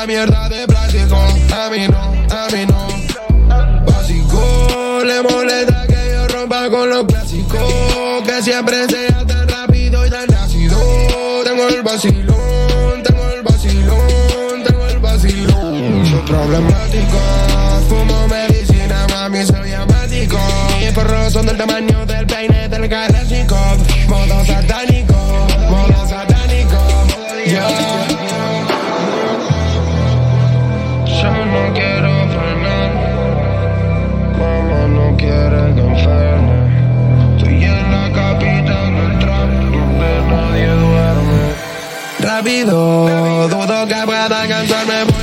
esa mierda de plástico. A mí no. Básico, le molesta que yo rompa con los clásicos. Que siempre sea tan rápido y tan ácido. Tengo el vacilón. Soy problemático, fumo medicina, mami, soy amático. Mis porros son del tamaño del peine del Kalashnikov. Modo satánico, yeah. Yo no quiero frenar, mamá no quiere que enferme. Estoy en la capital del trap, donde nadie duerme. Rápido, dudo que pueda alcanzarme.